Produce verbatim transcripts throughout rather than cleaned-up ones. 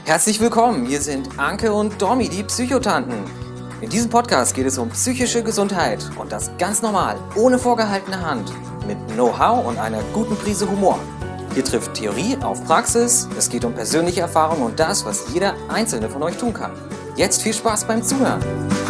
Herzlich willkommen, hier sind Anke und Domi, die Psychotanten. In diesem Podcast geht es um psychische Gesundheit und das ganz normal, ohne vorgehaltene Hand, mit Know-how und einer guten Prise Humor. Hier trifft Theorie auf Praxis, es geht um persönliche Erfahrungen und das, was jeder Einzelne von euch tun kann. Jetzt viel Spaß beim Zuhören.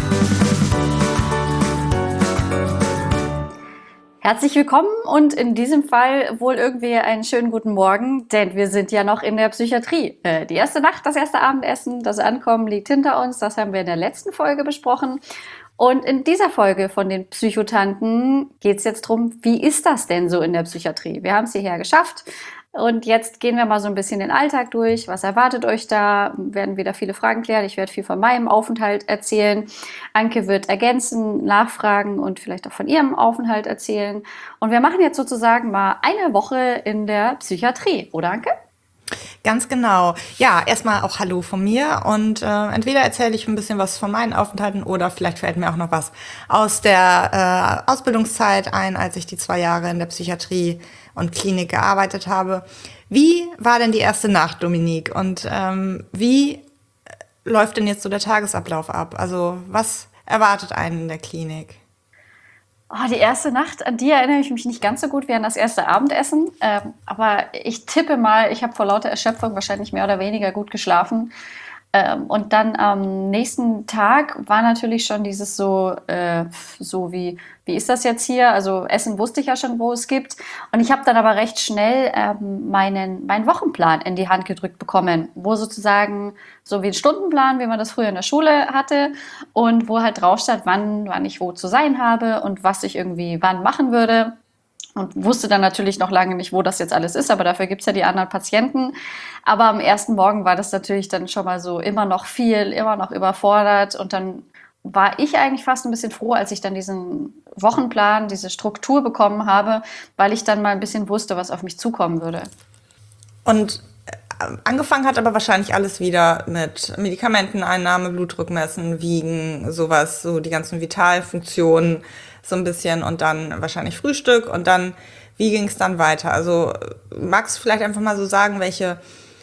Herzlich willkommen und in diesem Fall wohl irgendwie einen schönen guten Morgen, denn wir sind ja noch in der Psychiatrie. Äh, die erste Nacht, das erste Abendessen, das Ankommen liegt hinter uns, das haben wir in der letzten Folge besprochen. Und in dieser Folge von den Psychotanten geht es jetzt darum, wie ist das denn so in der Psychiatrie? Wir haben es hierher geschafft. Und jetzt gehen wir mal so ein bisschen den Alltag durch. Was erwartet euch da? Werden wieder viele Fragen klären. Ich werde viel von meinem Aufenthalt erzählen. Anke wird ergänzen, nachfragen und vielleicht auch von ihrem Aufenthalt erzählen. Und wir machen jetzt sozusagen mal eine Woche in der Psychiatrie, oder Anke? Ganz genau. Ja, erstmal auch Hallo von mir und äh, entweder erzähle ich ein bisschen was von meinen Aufenthalten oder vielleicht fällt mir auch noch was aus der äh, Ausbildungszeit ein, als ich die zwei Jahre in der Psychiatrie und Klinik gearbeitet habe. Wie war denn die erste Nacht, Dominique? Und ähm, wie läuft denn jetzt so der Tagesablauf ab? Also was erwartet einen in der Klinik? Oh, die erste Nacht, an die erinnere ich mich nicht ganz so gut wie an das erste Abendessen. Ähm, aber ich tippe mal, ich habe vor lauter Erschöpfung wahrscheinlich mehr oder weniger gut geschlafen. Ähm, und dann am nächsten Tag war natürlich schon dieses so, äh, so wie, wie ist das jetzt hier? Also Essen wusste ich ja schon, wo es gibt. Und ich habe dann aber recht schnell ähm, meinen, meinen Wochenplan in die Hand gedrückt bekommen, wo sozusagen so wie ein Stundenplan, wie man das früher in der Schule hatte und wo halt drauf stand, wann, wann ich wo zu sein habe und was ich irgendwie wann machen würde. Und wusste dann natürlich noch lange nicht, wo das jetzt alles ist, aber dafür gibt's ja die anderen Patienten. Aber am ersten Morgen war das natürlich dann schon mal so immer noch viel, immer noch überfordert. Und dann war ich eigentlich fast ein bisschen froh, als ich dann diesen Wochenplan, diese Struktur bekommen habe, weil ich dann mal ein bisschen wusste, was auf mich zukommen würde. Und angefangen hat aber wahrscheinlich alles wieder mit Medikamenteneinnahme, Blutdruck messen, Wiegen, sowas, so die ganzen Vitalfunktionen so ein bisschen und dann wahrscheinlich Frühstück und dann, wie ging es dann weiter? Also magst du vielleicht einfach mal so sagen, welche,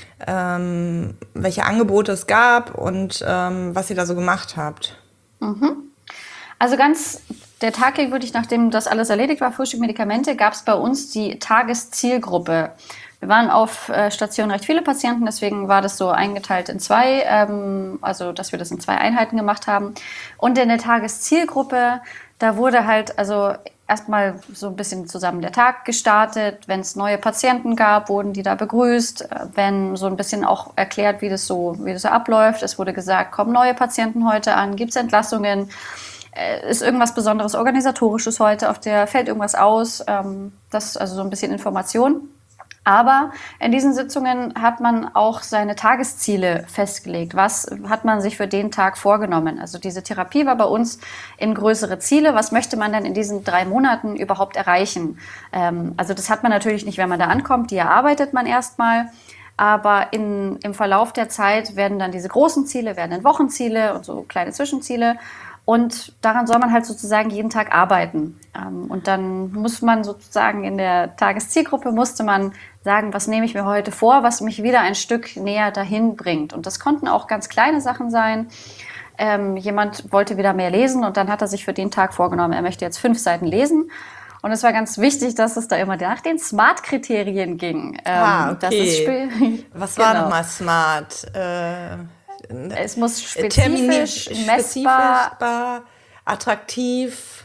ähm, welche Angebote es gab und ähm, was ihr da so gemacht habt? Mhm. Also ganz, der Tag ging wirklich, nachdem das alles erledigt war, Frühstück, Medikamente, gab es bei uns die Tageszielgruppe. Wir waren auf äh, Station recht viele Patienten, deswegen war das so eingeteilt in zwei, ähm, also dass wir das in zwei Einheiten gemacht haben. Und in der Tageszielgruppe, da wurde halt also erstmal so ein bisschen zusammen der Tag gestartet. Wenn es neue Patienten gab, wurden die da begrüßt. Wenn so ein bisschen auch erklärt, wie das so, wie das so abläuft. Es wurde gesagt, kommen neue Patienten heute an, gibt es Entlassungen, äh, ist irgendwas Besonderes Organisatorisches heute, auf der fällt irgendwas aus. Ähm, das ist also so ein bisschen Information. Aber in diesen Sitzungen hat man auch seine Tagesziele festgelegt. Was hat man sich für den Tag vorgenommen? Also diese Therapie war bei uns in größere Ziele. Was möchte man denn in diesen drei Monaten überhaupt erreichen? Ähm, also das hat man natürlich nicht, wenn man da ankommt. Die erarbeitet man erstmal. Aber in, im Verlauf der Zeit werden dann diese großen Ziele, werden in Wochenziele und so kleine Zwischenziele. Und daran soll man halt sozusagen jeden Tag arbeiten. Und dann muss man sozusagen in der Tageszielgruppe musste man sagen, was nehme ich mir heute vor, was mich wieder ein Stück näher dahin bringt. Und das konnten auch ganz kleine Sachen sein. Ähm, jemand wollte wieder mehr lesen und dann hat er sich für den Tag vorgenommen, er möchte jetzt fünf Seiten lesen. Und es war ganz wichtig, dass es da immer nach den SMART-Kriterien ging. Ähm, ah, okay. Das ist spe- was war genau. nochmal SMART? Äh, es muss spezifisch, Termini- messbar, spezifisch, attraktiv,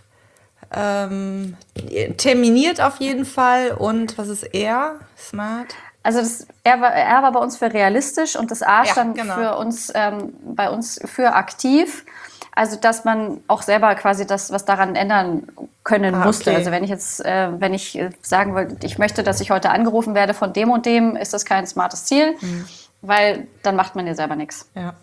ähm, terminiert auf jeden Fall. Und was ist R? Smart? Also das R war, R war bei uns für realistisch und das A stand ja, genau. für uns, ähm, bei uns für aktiv. Also dass man auch selber quasi das, was daran ändern können ah, musste. Okay. Also wenn ich jetzt, äh, wenn ich sagen wollte, ich möchte, dass ich heute angerufen werde von dem und dem, ist das kein smartes Ziel, mhm. weil dann macht man ja selber nichts. Ja.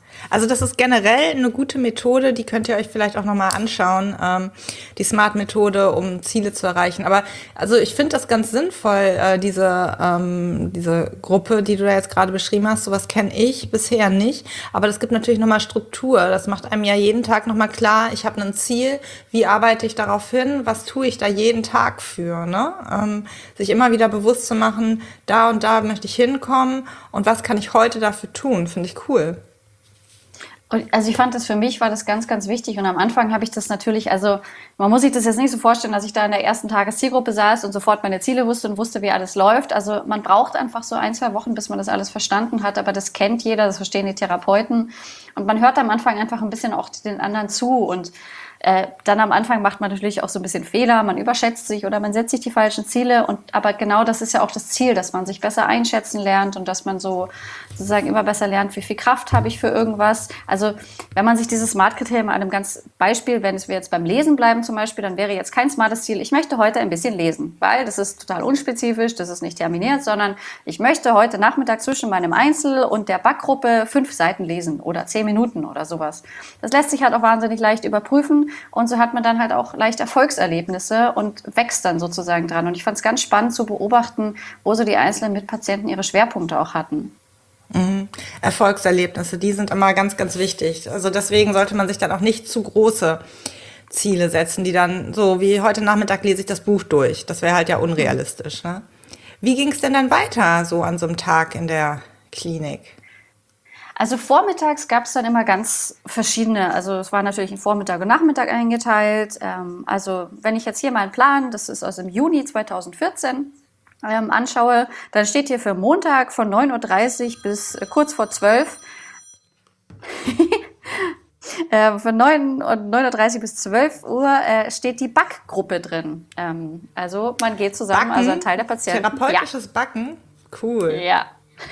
Also das ist generell eine gute Methode, die könnt ihr euch vielleicht auch nochmal anschauen, ähm, die Smart-Methode, um Ziele zu erreichen. Aber also ich finde das ganz sinnvoll, äh, diese, ähm, diese Gruppe, die du da jetzt gerade beschrieben hast. Sowas kenne ich bisher nicht. Aber das gibt natürlich nochmal Struktur. Das macht einem ja jeden Tag nochmal klar, ich habe ein Ziel, wie arbeite ich darauf hin, was tue ich da jeden Tag für, ne? Ähm, sich immer wieder bewusst zu machen, da und da möchte ich hinkommen und was kann ich heute dafür tun, finde ich cool. Und also ich fand das für mich war das ganz, ganz wichtig. Und am Anfang habe ich das natürlich, also man muss sich das jetzt nicht so vorstellen, dass ich da in der ersten Tageszielgruppe saß und sofort meine Ziele wusste und wusste, wie alles läuft. Also man braucht einfach so ein, zwei Wochen, bis man das alles verstanden hat. Aber das kennt jeder, das verstehen die Therapeuten. Und man hört am Anfang einfach ein bisschen auch den anderen zu. Und äh, dann am Anfang macht man natürlich auch so ein bisschen Fehler, man überschätzt sich oder man setzt sich die falschen Ziele. Und aber genau das ist ja auch das Ziel, dass man sich besser einschätzen lernt und dass man so sozusagen immer besser lernt, wie viel Kraft habe ich für irgendwas. Also wenn man sich dieses Smart-Kriterium an einem ganz Beispiel, wenn wir jetzt beim Lesen bleiben zum Beispiel, dann wäre jetzt kein smartes Ziel, ich möchte heute ein bisschen lesen, weil das ist total unspezifisch, das ist nicht terminiert, sondern ich möchte heute Nachmittag zwischen meinem Einzel- und der Backgruppe fünf Seiten lesen oder zehn Minuten oder sowas. Das lässt sich halt auch wahnsinnig leicht überprüfen und so hat man dann halt auch leicht Erfolgserlebnisse und wächst dann sozusagen dran. Und ich fand es ganz spannend zu beobachten, wo so die einzelnen Mitpatienten ihre Schwerpunkte auch hatten. Mhm. Erfolgserlebnisse, die sind immer ganz, ganz wichtig. Also deswegen sollte man sich dann auch nicht zu große Ziele setzen, die dann so wie heute Nachmittag lese ich das Buch durch. Das wäre halt ja unrealistisch. Ne? Wie ging es denn dann weiter so an so einem Tag in der Klinik? Also vormittags gab es dann immer ganz verschiedene, also es war natürlich in Vormittag und Nachmittag eingeteilt. Ähm, also wenn ich jetzt hier meinen Plan, das ist aus dem Juni zweitausendvierzehn, ähm, anschaue, dann steht hier für Montag von neun Uhr dreißig bis äh, kurz vor zwölf äh, von neun Uhr dreißig bis zwölf Uhr äh, steht die Backgruppe drin. Ähm, also man geht zusammen, Backen? also ein Teil der Patienten. Therapeutisches ja. Backen? Cool. Ja.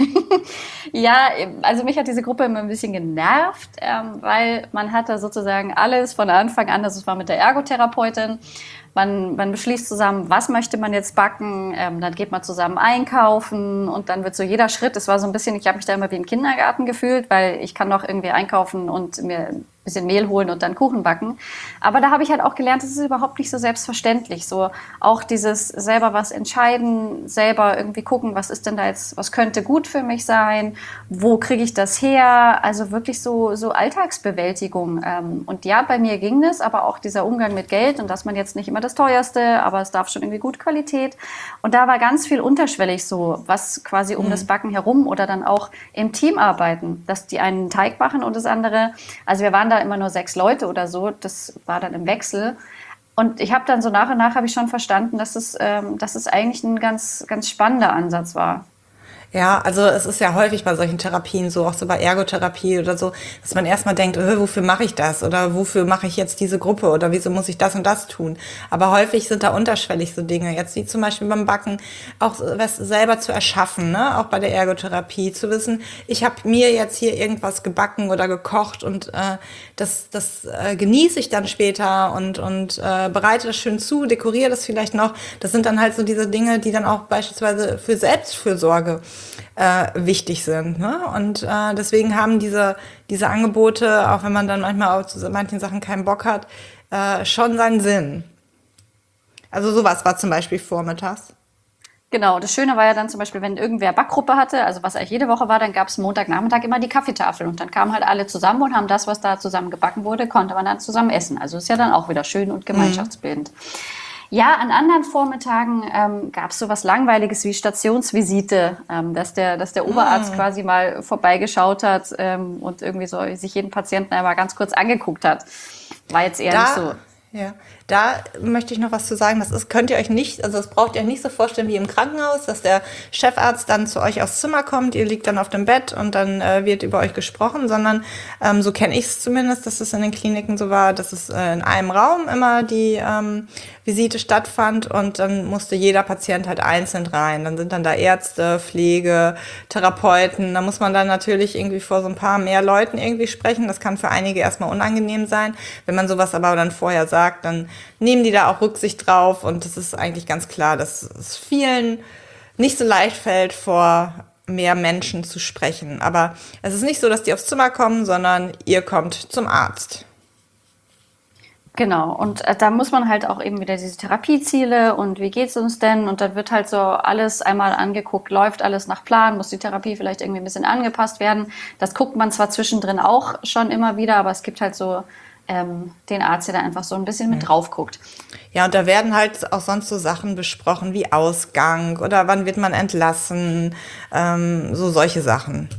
Ja, also mich hat diese Gruppe immer ein bisschen genervt, ähm, weil man hatte sozusagen alles von Anfang an, das war mit der Ergotherapeutin, man, man beschließt zusammen, was möchte man jetzt backen, ähm, dann geht man zusammen einkaufen und dann wird so jeder Schritt, das war so ein bisschen, ich habe mich da immer wie im Kindergarten gefühlt, weil ich kann doch irgendwie einkaufen und mir ein bisschen Mehl holen und dann Kuchen backen. Aber da habe ich halt auch gelernt, das ist überhaupt nicht so selbstverständlich. So auch dieses selber was entscheiden, selber irgendwie gucken, was ist denn da jetzt, was könnte gut für mich sein, wo kriege ich das her? Also wirklich so, so Alltagsbewältigung. Und ja, bei mir ging das, aber auch dieser Umgang mit Geld und dass man jetzt nicht immer das Teuerste, aber es darf schon irgendwie gut Qualität. Und da war ganz viel unterschwellig so, was quasi um mhm. das Backen herum oder dann auch im Team arbeiten, dass die einen Teig machen und das andere, also wir waren da immer nur sechs Leute oder so, das war dann im Wechsel. Und ich habe dann so nach und nach habe ich schon verstanden, dass es, ähm, dass es eigentlich ein ganz, ganz spannender Ansatz war. Ja, also es ist ja häufig bei solchen Therapien so, auch so bei Ergotherapie oder so, dass man erstmal denkt, äh, wofür mache ich das oder wofür mache ich jetzt diese Gruppe oder wieso muss ich das und das tun. Aber häufig sind da unterschwellig so Dinge, jetzt wie zum Beispiel beim Backen, auch was selber zu erschaffen, ne? Auch bei der Ergotherapie, zu wissen, ich habe mir jetzt hier irgendwas gebacken oder gekocht und äh, das, das äh, genieße ich dann später und, und äh, bereite das schön zu, dekoriere das vielleicht noch. Das sind dann halt so diese Dinge, die dann auch beispielsweise für Selbstfürsorge Äh, wichtig sind. Ne? Und äh, deswegen haben diese, diese Angebote, auch wenn man dann manchmal auch zu manchen Sachen keinen Bock hat, äh, schon seinen Sinn. Also sowas war zum Beispiel vormittags. Genau, das Schöne war ja dann zum Beispiel, wenn irgendwer Backgruppe hatte, also was eigentlich jede Woche war, dann gab es Montagnachmittag immer die Kaffeetafel und dann kamen halt alle zusammen und haben das, was da zusammen gebacken wurde, konnte man dann zusammen essen. Also ist ja dann auch wieder schön und gemeinschaftsbildend. Mhm. Ja, an anderen Vormittagen ähm, gab es so was Langweiliges wie Stationsvisite, ähm, dass der, dass der Oberarzt mm. quasi mal vorbeigeschaut hat ähm, und irgendwie so sich jeden Patienten einmal ganz kurz angeguckt hat. War jetzt eher da, nicht so. Ja, da möchte ich noch was zu sagen. Das ist, könnt ihr euch nicht, also das braucht ihr euch nicht so vorstellen wie im Krankenhaus, dass der Chefarzt dann zu euch aufs Zimmer kommt, ihr liegt dann auf dem Bett und dann äh, wird über euch gesprochen, sondern ähm, so kenne ich es zumindest, dass es in den Kliniken so war, dass es äh, in einem Raum immer die ähm, Visite stattfand und dann musste jeder Patient halt einzeln rein. Dann sind dann da Ärzte, Pflege, Therapeuten. Da muss man dann natürlich irgendwie vor so ein paar mehr Leuten irgendwie sprechen. Das kann für einige erstmal unangenehm sein. Wenn man sowas aber dann vorher sagt, dann nehmen die da auch Rücksicht drauf und es ist eigentlich ganz klar, dass es vielen nicht so leicht fällt, vor mehr Menschen zu sprechen. Aber es ist nicht so, dass die aufs Zimmer kommen, sondern ihr kommt zum Arzt. Genau, und äh, da muss man halt auch eben wieder diese Therapieziele und wie geht's uns denn? Und dann wird halt so alles einmal angeguckt, läuft alles nach Plan, muss die Therapie vielleicht irgendwie ein bisschen angepasst werden. Das guckt man zwar zwischendrin auch schon immer wieder, aber es gibt halt so ähm, den Arzt, der da einfach so ein bisschen mit drauf guckt. Ja, und da werden halt auch sonst so Sachen besprochen wie Ausgang oder wann wird man entlassen, ähm, so solche Sachen.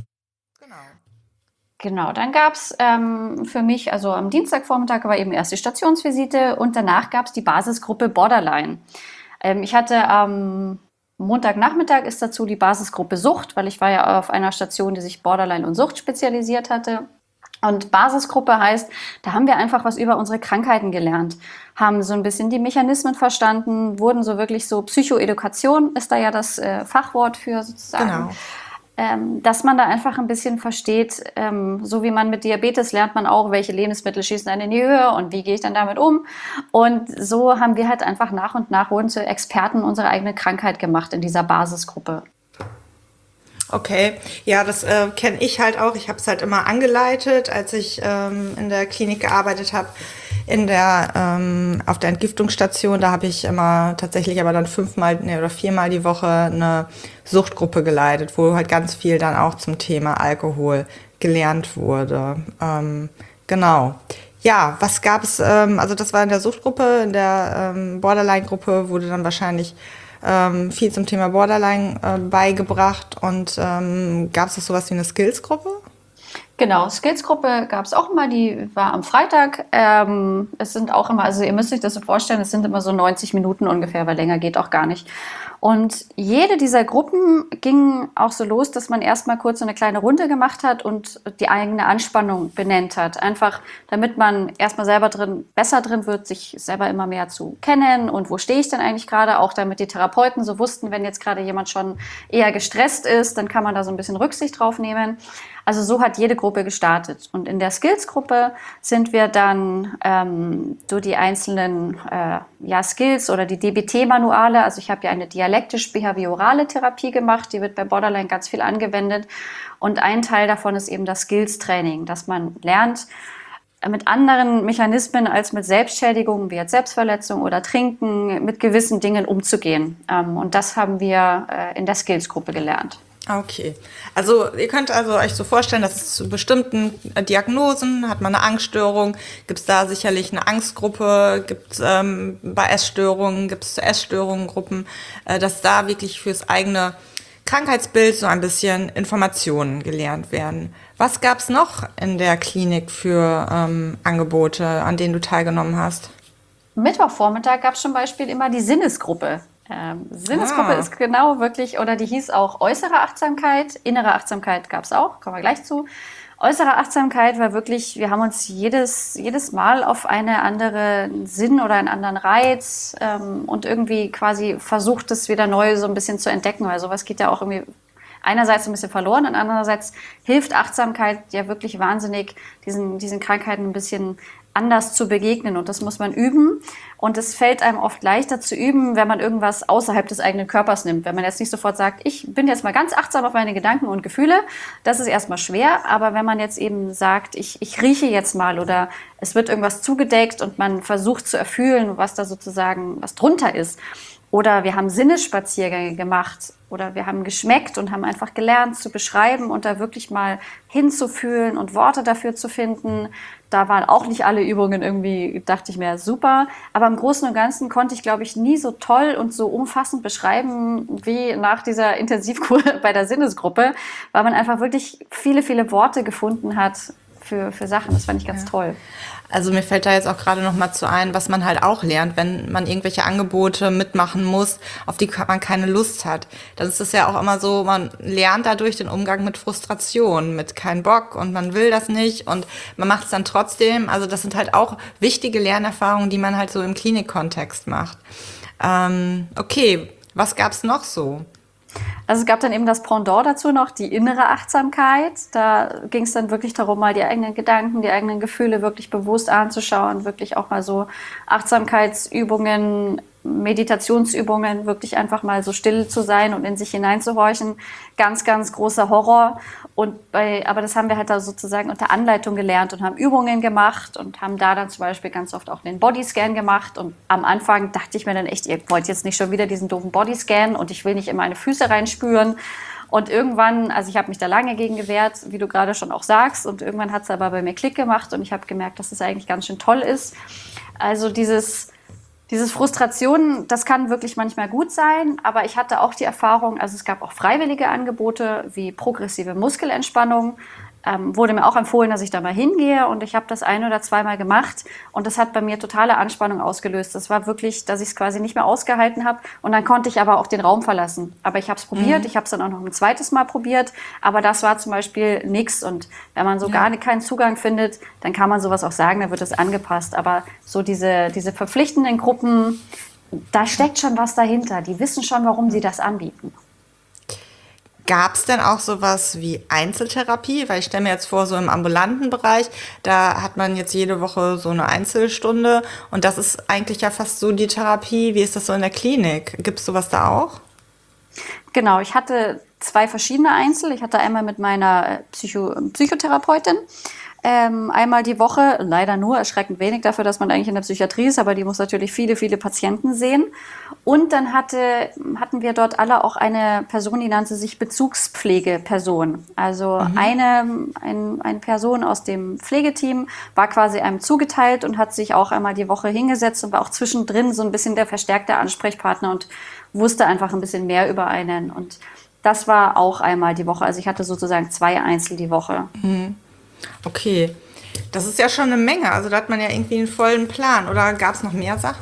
Genau, dann gab's ähm, für mich, also am Dienstagvormittag war eben erst die Stationsvisite und danach gab's die Basisgruppe Borderline. Ähm, ich hatte am Montagnachmittag ist dazu die Basisgruppe Sucht, weil ich war ja auf einer Station, die sich Borderline und Sucht spezialisiert hatte. Und Basisgruppe heißt, da haben wir einfach was über unsere Krankheiten gelernt, haben so ein bisschen die Mechanismen verstanden, wurden so wirklich so Psychoedukation ist da ja das äh, Fachwort für sozusagen. Genau. Ähm, dass man da einfach ein bisschen versteht, ähm, so wie man mit Diabetes lernt man auch, welche Lebensmittel schießen einen in die Höhe und wie gehe ich dann damit um. Und so haben wir halt einfach nach und nach wurden zu Experten unserer eigenen Krankheit gemacht in dieser Basisgruppe. Okay, ja, das äh, kenne ich halt auch. Ich habe es halt immer angeleitet, als ich ähm, in der Klinik gearbeitet habe. In der ähm, auf der Entgiftungsstation, da habe ich immer tatsächlich aber dann fünfmal nee, oder viermal die Woche eine Suchtgruppe geleitet, wo halt ganz viel dann auch zum Thema Alkohol gelernt wurde. Ähm, genau. Ja, was gab es? Ähm, also das war in der Suchtgruppe, in der ähm, Borderline-Gruppe wurde dann wahrscheinlich ähm, viel zum Thema Borderline äh, beigebracht. Und ähm, gab es auch sowas wie eine Skills-Gruppe? Genau, Skills-Gruppe gab es auch immer, die war am Freitag. Ähm, es sind auch immer, also ihr müsst euch das so vorstellen, es sind immer so neunzig Minuten ungefähr, weil länger geht auch gar nicht. Und jede dieser Gruppen ging auch so los, dass man erstmal kurz so eine kleine Runde gemacht hat und die eigene Anspannung benennt hat. Einfach, damit man erstmal selber drin, besser drin wird, sich selber immer mehr zu kennen und wo stehe ich denn eigentlich gerade, auch damit die Therapeuten so wussten, wenn jetzt gerade jemand schon eher gestresst ist, dann kann man da so ein bisschen Rücksicht drauf nehmen. Also so hat jede Gruppe gestartet. Und in der Skills-Gruppe sind wir dann ähm, durch die einzelnen äh, ja, Skills oder die D B T-Manuale, also ich habe ja eine dialektisch-behaviorale Therapie gemacht, die wird bei Borderline ganz viel angewendet. Und ein Teil davon ist eben das Skills-Training, dass man lernt, mit anderen Mechanismen als mit Selbstschädigungen wie jetzt Selbstverletzung oder Trinken mit gewissen Dingen umzugehen. Ähm, und das haben wir äh, in der Skills-Gruppe gelernt. Okay, also ihr könnt also euch so vorstellen, dass es zu bestimmten Diagnosen, hat man eine Angststörung, gibt es da sicherlich eine Angstgruppe, gibt es ähm, bei Essstörungen, gibt es zu Essstörungen Gruppen, äh, dass da wirklich fürs eigene Krankheitsbild so ein bisschen Informationen gelernt werden. Was gab es noch in der Klinik für ähm, Angebote, an denen du teilgenommen hast? Mittwochvormittag gab es zum Beispiel immer die Sinnesgruppe. Ähm, Sinnesgruppe Ah. ist genau wirklich, oder die hieß auch äußere Achtsamkeit, innere Achtsamkeit gab es auch, kommen wir gleich zu. Äußere Achtsamkeit war wirklich, wir haben uns jedes, jedes Mal auf eine andere Sinn oder einen anderen Reiz ähm, und irgendwie quasi versucht, das wieder neu so ein bisschen zu entdecken, weil sowas geht ja auch irgendwie einerseits ein bisschen verloren und andererseits hilft Achtsamkeit ja wirklich wahnsinnig, diesen, diesen Krankheiten ein bisschen anders zu begegnen und das muss man üben und es fällt einem oft leichter zu üben, wenn man irgendwas außerhalb des eigenen Körpers nimmt. Wenn man jetzt nicht sofort sagt, ich bin jetzt mal ganz achtsam auf meine Gedanken und Gefühle, das ist erstmal schwer, aber wenn man jetzt eben sagt, ich, ich rieche jetzt mal oder es wird irgendwas zugedeckt und man versucht zu erfühlen, was da sozusagen, was drunter ist. Oder wir haben Sinnesspaziergänge gemacht oder wir haben geschmeckt und haben einfach gelernt zu beschreiben und da wirklich mal hinzufühlen und Worte dafür zu finden. Da waren auch nicht alle Übungen irgendwie, dachte ich mir, super. Aber im Großen und Ganzen konnte ich, glaube ich, nie so toll und so umfassend beschreiben wie nach dieser Intensivkur bei der Sinnesgruppe, weil man einfach wirklich viele, viele Worte gefunden hat für, für Sachen. Das fand ich ganz ja. toll. Also mir fällt da jetzt auch gerade noch mal zu ein, was man halt auch lernt, wenn man irgendwelche Angebote mitmachen muss, auf die man keine Lust hat. Dann ist es ja auch immer so, man lernt dadurch den Umgang mit Frustration, mit kein Bock und man will das nicht und man macht es dann trotzdem. Also das sind halt auch wichtige Lernerfahrungen, die man halt so im Klinikkontext macht. Ähm, okay, was gab's noch so? Also es gab dann eben das Pendant dazu noch, die innere Achtsamkeit. Da ging es dann wirklich darum, mal die eigenen Gedanken, die eigenen Gefühle wirklich bewusst anzuschauen, wirklich auch mal so Achtsamkeitsübungen Meditationsübungen, wirklich einfach mal so still zu sein und in sich hineinzuhorchen. Ganz, ganz großer Horror. Und bei, aber das haben wir halt da sozusagen unter Anleitung gelernt und haben Übungen gemacht und haben da dann zum Beispiel ganz oft auch den Bodyscan gemacht. Und am Anfang dachte ich mir dann echt, ihr wollt jetzt nicht schon wieder diesen doofen Bodyscan und ich will nicht in meine Füße reinspüren. Und irgendwann, also ich habe mich da lange gegen gewehrt, wie du gerade schon auch sagst. Und irgendwann hat es aber bei mir Klick gemacht und ich habe gemerkt, dass es eigentlich ganz schön toll ist. Also dieses, dieses Frustration, das kann wirklich manchmal gut sein. Aber ich hatte auch die Erfahrung, also es gab auch freiwillige Angebote wie progressive Muskelentspannung. Ähm, wurde mir auch empfohlen, dass ich da mal hingehe und ich habe das ein oder zweimal gemacht und das hat bei mir totale Anspannung ausgelöst. Das war wirklich, dass ich es quasi nicht mehr ausgehalten habe und dann konnte ich aber auch den Raum verlassen. Aber ich habe es probiert, mhm. ich habe es dann auch noch ein zweites Mal probiert, aber das war zum Beispiel nichts und wenn man so ja. gar keinen Zugang findet, dann kann man sowas auch sagen, dann wird es angepasst. Aber so diese, diese verpflichtenden Gruppen, da steckt schon was dahinter. Die wissen schon, warum sie das anbieten. Gab es denn auch sowas wie Einzeltherapie? Weil ich stelle mir jetzt vor, so im ambulanten Bereich, da hat man jetzt jede Woche so eine Einzelstunde und das ist eigentlich ja fast so die Therapie. Wie ist das so in der Klinik? Gibt es sowas da auch? Genau, ich hatte zwei verschiedene Einzel. Ich hatte einmal mit meiner Psycho- Psychotherapeutin. Ähm, einmal die Woche, leider nur erschreckend wenig dafür, dass man eigentlich in der Psychiatrie ist, aber die muss natürlich viele, viele Patienten sehen. Und dann hatte, hatten wir dort alle auch eine Person, die nannte sich Bezugspflegeperson. Also mhm. eine, ein, eine Person aus dem Pflegeteam war quasi einem zugeteilt und hat sich auch einmal die Woche hingesetzt und war auch zwischendrin so ein bisschen der verstärkte Ansprechpartner und wusste einfach ein bisschen mehr über einen. Und das war auch einmal die Woche. Also ich hatte sozusagen zwei Einzel die Woche. Mhm. Okay, das ist ja schon eine Menge. Also da hat man ja irgendwie einen vollen Plan. Oder gab es noch mehr Sachen?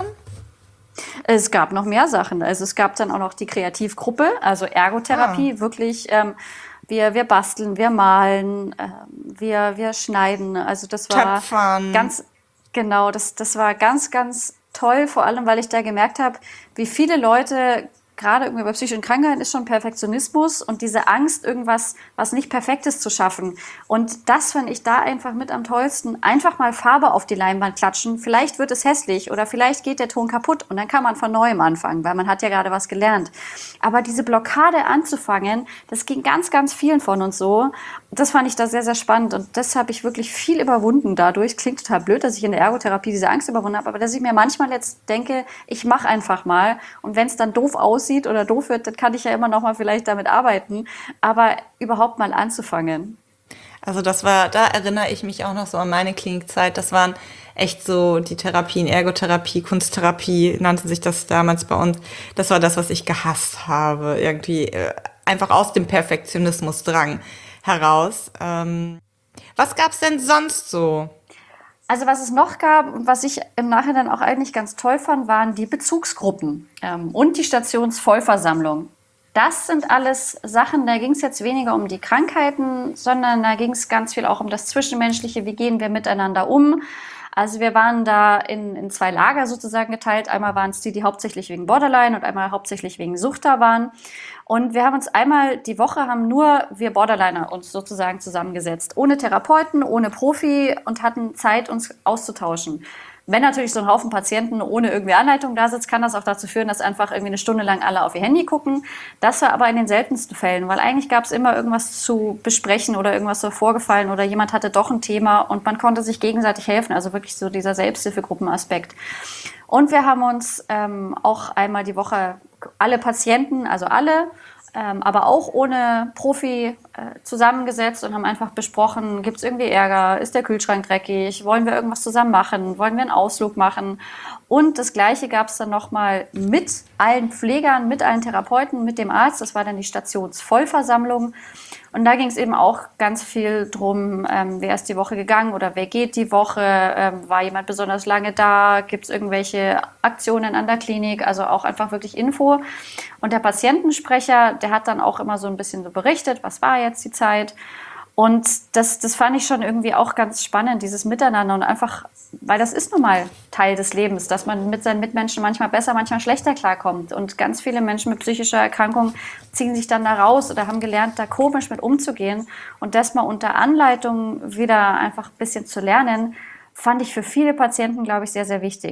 Es gab noch mehr Sachen. Also es gab dann auch noch die Kreativgruppe, also Ergotherapie. Ah. Wirklich, ähm, wir, wir basteln, wir malen, äh, wir, wir schneiden. Also das war Töpfern. ganz, genau, das, das war ganz, ganz toll. Vor allem, weil ich da gemerkt habe, wie viele Leute, gerade irgendwie bei psychischen Krankheiten ist schon Perfektionismus und diese Angst, irgendwas, was nicht Perfektes zu schaffen. Und das fand ich da einfach mit am tollsten. Einfach mal Farbe auf die Leinwand klatschen. Vielleicht wird es hässlich oder vielleicht geht der Ton kaputt und dann kann man von Neuem anfangen, weil man hat ja gerade was gelernt. Aber diese Blockade anzufangen, das ging ganz, ganz vielen von uns so. Das fand ich da sehr, sehr spannend und das habe ich wirklich viel überwunden dadurch. Klingt total blöd, dass ich in der Ergotherapie diese Angst überwunden habe, aber dass ich mir manchmal jetzt denke, ich mache einfach mal und wenn es dann doof aussieht oder doof wird, dann kann ich ja immer noch mal vielleicht damit arbeiten, aber überhaupt mal anzufangen. Also das war, da erinnere ich mich auch noch so an meine Klinikzeit, das waren echt so die Therapien, Ergotherapie, Kunsttherapie, nannte sich das damals bei uns. Das war das, was ich gehasst habe, irgendwie äh, einfach aus dem Perfektionismusdrang heraus. Ähm, was gab's denn sonst so? Also was es noch gab und was ich im Nachhinein auch eigentlich ganz toll fand, waren die Bezugsgruppen ähm, und die Stationsvollversammlung. Das sind alles Sachen, da ging es jetzt weniger um die Krankheiten, sondern da ging es ganz viel auch um das Zwischenmenschliche, wie gehen wir miteinander um. Also wir waren da in, in zwei Lager sozusagen geteilt. Einmal waren es die, die hauptsächlich wegen Borderline und einmal hauptsächlich wegen Sucht da waren. Und wir haben uns einmal die Woche, haben nur wir Borderliner uns sozusagen zusammengesetzt. Ohne Therapeuten, ohne Profi und hatten Zeit, uns auszutauschen. Wenn natürlich so ein Haufen Patienten ohne irgendwie Anleitung da sitzt, kann das auch dazu führen, dass einfach irgendwie eine Stunde lang alle auf ihr Handy gucken. Das war aber in den seltensten Fällen, weil eigentlich gab es immer irgendwas zu besprechen oder irgendwas so vorgefallen oder jemand hatte doch ein Thema und man konnte sich gegenseitig helfen. Also wirklich so dieser Selbsthilfegruppenaspekt. Und wir haben uns ähm, auch einmal die Woche alle Patienten, also alle, ähm, aber auch ohne Profi äh, zusammengesetzt und haben einfach besprochen, gibt es irgendwie Ärger, ist der Kühlschrank dreckig, wollen wir irgendwas zusammen machen, wollen wir einen Ausflug machen. Und das Gleiche gab es dann nochmal mit allen Pflegern, mit allen Therapeuten, mit dem Arzt, das war dann die Stationsvollversammlung. Und da ging es eben auch ganz viel drum, ähm, wer ist die Woche gegangen oder wer geht die Woche, ähm, war jemand besonders lange da, gibt es irgendwelche Aktionen an der Klinik, also auch einfach wirklich Info. Und der Patientensprecher, der hat dann auch immer so ein bisschen so berichtet, was war jetzt die Zeit. Und das, das fand ich schon irgendwie auch ganz spannend, dieses Miteinander und einfach, weil das ist nun mal Teil des Lebens, dass man mit seinen Mitmenschen manchmal besser, manchmal schlechter klarkommt. Und ganz viele Menschen mit psychischer Erkrankung ziehen sich dann da raus oder haben gelernt, da komisch mit umzugehen. Und das mal unter Anleitung wieder einfach ein bisschen zu lernen, fand ich für viele Patienten, glaube ich, sehr, sehr wichtig.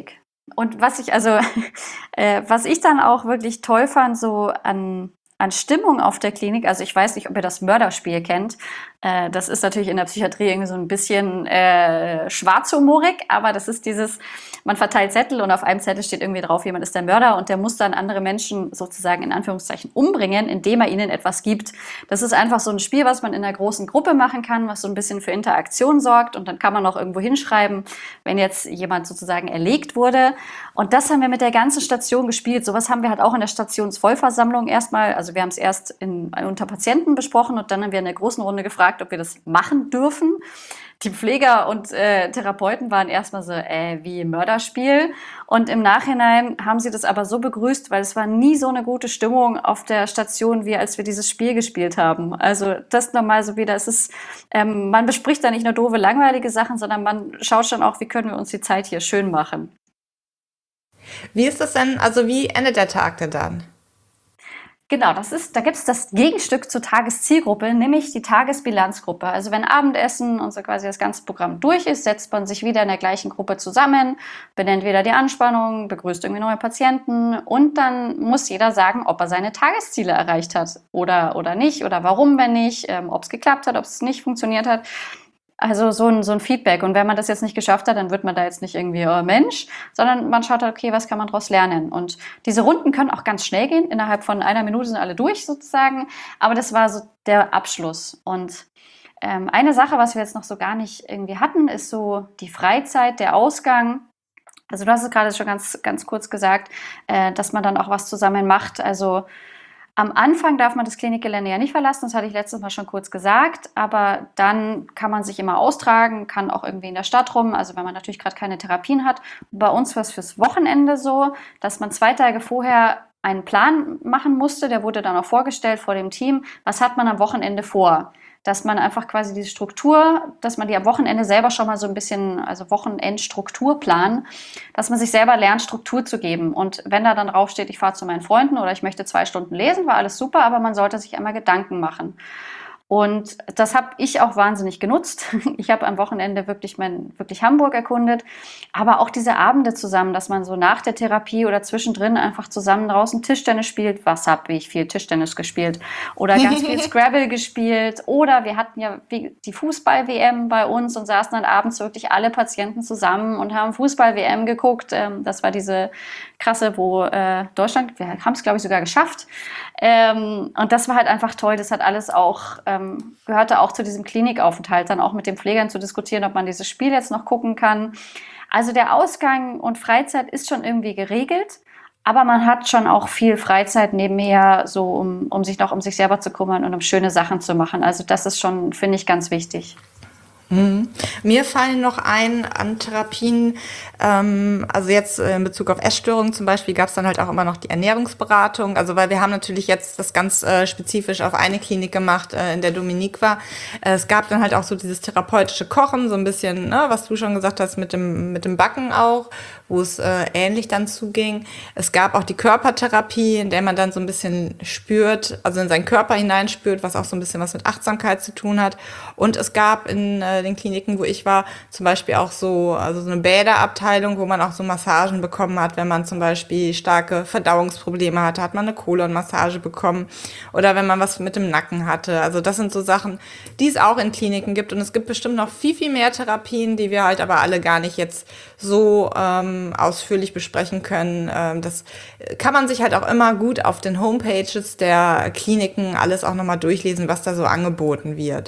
Und was ich also, äh, was ich dann auch wirklich toll fand, so an, an Stimmung auf der Klinik, also ich weiß nicht, ob ihr das Mörderspiel kennt. Äh, das ist natürlich in der Psychiatrie irgendwie so ein bisschen äh, schwarzhumorig, aber das ist dieses, man verteilt Zettel und auf einem Zettel steht irgendwie drauf, jemand ist der Mörder und der muss dann andere Menschen sozusagen in Anführungszeichen umbringen, indem er ihnen etwas gibt. Das ist einfach so ein Spiel, was man in einer großen Gruppe machen kann, was so ein bisschen für Interaktion sorgt und dann kann man noch irgendwo hinschreiben, wenn jetzt jemand sozusagen erlegt wurde. Und das haben wir mit der ganzen Station gespielt. Sowas haben wir halt auch in der Stationsvollversammlung erstmal, also wir haben es erst in, unter Patienten besprochen und dann haben wir in der großen Runde gefragt, ob wir das machen dürfen. Die Pfleger und äh, Therapeuten waren erstmal so, äh, wie Mörderspiel. Und im Nachhinein haben sie das aber so begrüßt, weil es war nie so eine gute Stimmung auf der Station, wie als wir dieses Spiel gespielt haben. Also das nochmal so wieder, es ist, ähm, man bespricht da nicht nur doofe, langweilige Sachen, sondern man schaut schon auch, wie können wir uns die Zeit hier schön machen. Wie ist das denn, also wie endet der Tag denn dann? Genau, das ist, da gibt es das Gegenstück zur Tageszielgruppe, nämlich die Tagesbilanzgruppe. Also wenn Abendessen und so quasi das ganze Programm durch ist, setzt man sich wieder in der gleichen Gruppe zusammen, benennt wieder die Anspannung, begrüßt irgendwie neue Patienten und dann muss jeder sagen, ob er seine Tagesziele erreicht hat oder, oder nicht oder warum, wenn nicht, ähm, ob es geklappt hat, ob es nicht funktioniert hat. Also so ein, so ein Feedback. Und wenn man das jetzt nicht geschafft hat, dann wird man da jetzt nicht irgendwie oh Mensch, sondern man schaut halt, okay, was kann man daraus lernen? Und diese Runden können auch ganz schnell gehen. Innerhalb von einer Minute sind alle durch sozusagen. Aber das war so der Abschluss. Und ähm, eine Sache, was wir jetzt noch so gar nicht irgendwie hatten, ist so die Freizeit, der Ausgang. Also du hast es gerade schon ganz, ganz kurz gesagt, äh, dass man dann auch was zusammen macht. Also am Anfang darf man das Klinikgelände ja nicht verlassen, das hatte ich letztes Mal schon kurz gesagt, aber dann kann man sich immer austragen, kann auch irgendwie in der Stadt rum, also wenn man natürlich gerade keine Therapien hat. Bei uns war es fürs Wochenende so, dass man zwei Tage vorher einen Plan machen musste, der wurde dann auch vorgestellt vor dem Team, was hat man am Wochenende vor? Dass man einfach quasi diese Struktur, dass man die am Wochenende selber schon mal so ein bisschen, also Wochenendstrukturplan, dass man sich selber lernt, Struktur zu geben. Und wenn da dann draufsteht, ich fahre zu meinen Freunden oder ich möchte zwei Stunden lesen, war alles super, aber man sollte sich einmal Gedanken machen. Und das habe ich auch wahnsinnig genutzt. Ich habe am Wochenende wirklich mein, wirklich Hamburg erkundet, aber auch diese Abende zusammen, dass man so nach der Therapie oder zwischendrin einfach zusammen draußen Tischtennis spielt. Was habe ich viel Tischtennis gespielt oder ganz viel Scrabble gespielt oder wir hatten ja die Fußball-W M bei uns und saßen dann abends wirklich alle Patienten zusammen und haben Fußball-W M geguckt. Das war diese krasse, wo äh, Deutschland, wir haben es glaube ich sogar geschafft. Ähm, und das war halt einfach toll. Das hat alles auch ähm, gehörte auch zu diesem Klinikaufenthalt, dann auch mit den Pflegern zu diskutieren, ob man dieses Spiel jetzt noch gucken kann. Also der Ausgang und Freizeit ist schon irgendwie geregelt, aber man hat schon auch viel Freizeit nebenher, so um, um sich noch um sich selber zu kümmern und um schöne Sachen zu machen. Also das ist schon, finde ich, ganz wichtig. Mhm. Mir fallen noch ein an Therapien, ähm, also jetzt in Bezug auf Essstörungen zum Beispiel gab es dann halt auch immer noch die Ernährungsberatung, also weil wir haben natürlich jetzt das ganz äh, spezifisch auf eine Klinik gemacht, äh, in der Dominik war. Äh, es gab dann halt auch so dieses therapeutische Kochen, so ein bisschen, ne, was du schon gesagt hast, mit dem, mit dem Backen auch, wo es äh, ähnlich dann zuging. Es gab auch die Körpertherapie, in der man dann so ein bisschen spürt, also in seinen Körper hineinspürt, was auch so ein bisschen was mit Achtsamkeit zu tun hat. Und es gab in äh, den Kliniken, wo ich war, zum Beispiel auch so, also so eine Bäderabteilung, wo man auch so Massagen bekommen hat, wenn man zum Beispiel starke Verdauungsprobleme hatte, hat man eine Kolonmassage bekommen oder wenn man was mit dem Nacken hatte. Also das sind so Sachen, die es auch in Kliniken gibt und es gibt bestimmt noch viel, viel mehr Therapien, die wir halt aber alle gar nicht jetzt so ähm, ausführlich besprechen können. Ähm, das kann man sich halt auch immer gut auf den Homepages der Kliniken alles auch nochmal durchlesen, was da so angeboten wird.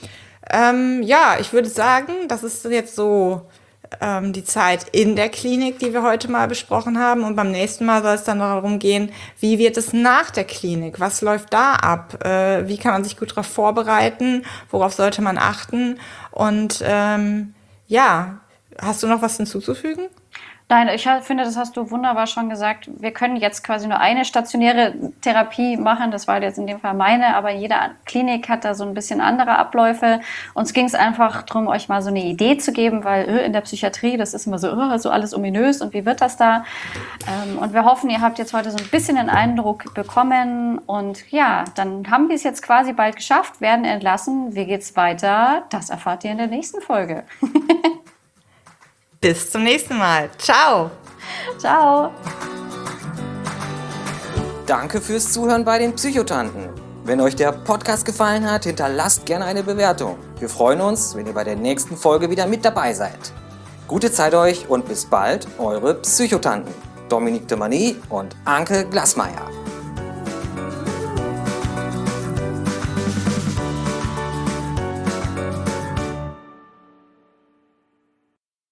Ähm, ja, ich würde sagen, das ist jetzt so ähm, die Zeit in der Klinik, die wir heute mal besprochen haben. Und beim nächsten Mal soll es dann darum gehen, wie wird es nach der Klinik? Was läuft da ab? Äh, wie kann man sich gut darauf vorbereiten? Worauf sollte man achten? Und ähm, ja, hast du noch was hinzuzufügen? Nein, ich finde, das hast du wunderbar schon gesagt. Wir können jetzt quasi nur eine stationäre Therapie machen. Das war jetzt in dem Fall meine, aber jede Klinik hat da so ein bisschen andere Abläufe. Uns ging es einfach darum, euch mal so eine Idee zu geben, weil in der Psychiatrie, das ist immer so, so alles ominös und wie wird das da? Und wir hoffen, ihr habt jetzt heute so ein bisschen den Eindruck bekommen. Und ja, dann haben wir es jetzt quasi bald geschafft, werden entlassen. Wie geht's weiter? Das erfahrt ihr in der nächsten Folge. Bis zum nächsten Mal. Ciao. Ciao. Danke fürs Zuhören bei den Psychotanten. Wenn euch der Podcast gefallen hat, hinterlasst gerne eine Bewertung. Wir freuen uns, wenn ihr bei der nächsten Folge wieder mit dabei seid. Gute Zeit euch und bis bald, eure Psychotanten. Dominique de Mani und Anke Glasmeier.